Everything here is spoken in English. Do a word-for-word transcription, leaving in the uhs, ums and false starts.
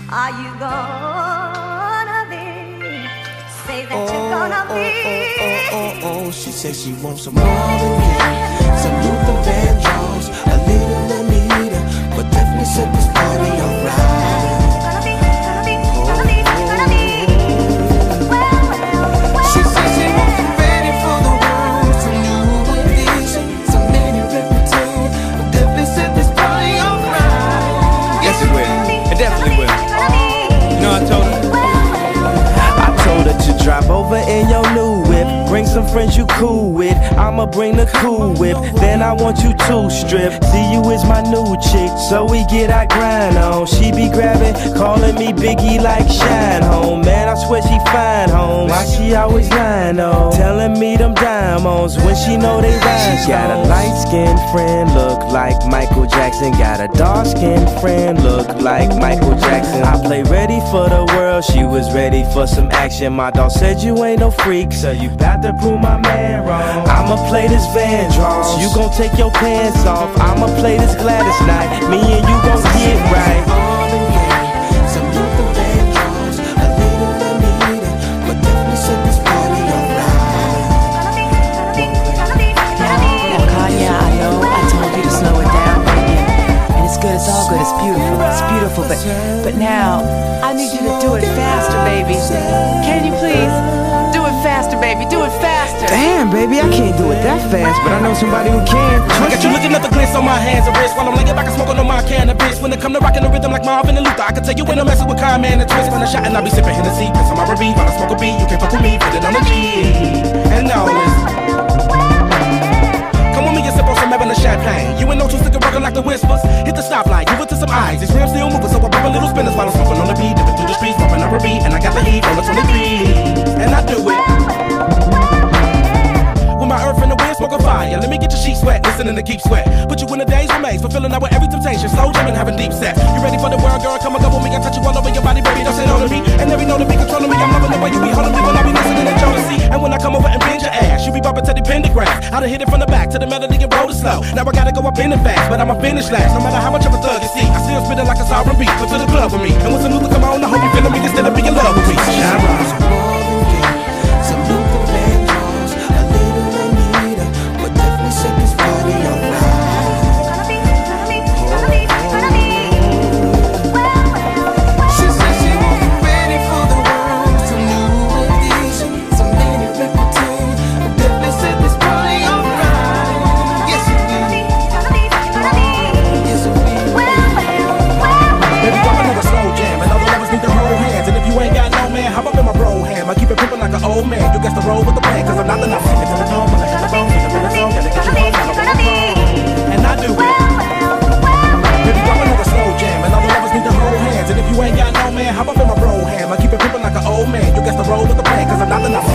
Are you gonna be? Say that oh, you're gonna oh, be. Oh, oh, oh, oh, oh. She says she wants some Marvin Gaye, some Luther Vandross, a little Anita, but definitely set this party alright. Drive over in your new whip, bring some friends you cool with. I'ma bring the cool whip, then I want you to strip. See you is my new chick, so we get our grind on. She be grabbing, calling me Biggie like Shine Home. Man, I swear she fine home. Why she always lying on? Telling me them diamonds when she know they rhyme. She got a light-skinned friend, look like Michael Jackson. Got a dark-skinned friend, look like Michael Jackson. I play ready for the world, she was ready for some action. My dog said you ain't no freak, so you bout to prove my man wrong. I'ma play this Vandross, you gon' take your pants off. I'ma play this Gladys Knight, me and you gon' get right. Some Luther Vandross, a little Anita, but definitely set this party alright. Now Kanye, I know I told you to slow it down, and it's good, it's all good, it's beautiful, it's beautiful, but but now I need you to do it faster, baby. Can you please? Do it faster, baby, do it faster. Damn, baby, I can't do it that fast, but I know somebody who can. I got you looking at the glance on my hands and wrists while I'm laying back and smoking on my cannabis. When it come to rocking the rhythm like Marvin and Luther, I can tell you when I'm messing with Kyle, man, and twist. When I shot and I be sipping Hennessy, cause I'm R and B, while I smoke a beat, you can't fuck with me, put it on the G. And now listen, come with me and sip on some Evan and champagne. You ain't no two stick rockin' like the whispers. Hit the stoplight, give it to some eyes. These rims still moving, so I pop a little spinners while I'm smoking on the beat, dipping through the streets, popping up a beat, and I got the heat on the twenty-three, and I do it. My earth and the wind, smoke a fire. Let me get your sheet sweat, listening to keep sweat. Put you in the days remains, fulfilling out with every temptation. Slow jamming, having deep sex. You ready for the world, girl? Come and go with me. I touch you all over your body, baby. Don't say no to me. And every know to be controlling me. I'm loving the way you be holding me when I be listening to Jodeci. And when I come over and bend your ass, you be bumping to the pentagram. I done hit it from the back to the melody and roll it slow. Now I gotta go up in it fast, but I'ma finish last. No matter how much of a thug you see, I still spit it like a R and B. Come to the club with me, and when some Luther come on, I hope you feeling me instead of being in love with me. Shine bright. Some Luther Vandross, a little Anita, but definitely set this party alright. She said she wasn't ready for the world, some new edition, some lady reputation, but definitely set this party alright. Yes it will. Yes it will. Baby, drop another slow jam, and all the lovers need to hold hands. And if you ain't got no man, hop up in my bro ham. I keep it pimpin' like an old man. You got to roll with the plan, cause I'm not enough. Take it to the tone, when I hit the bone, hit the rhythm song, gotta get you home, gotta roll the phone. And I do it. Baby, drop another slow jam, and all the lovers need to hold hands. And if you ain't got no man, hop up in my bro ham. I keep it pimpin' like an old man. You got to roll with the plan, cause I'm not enough.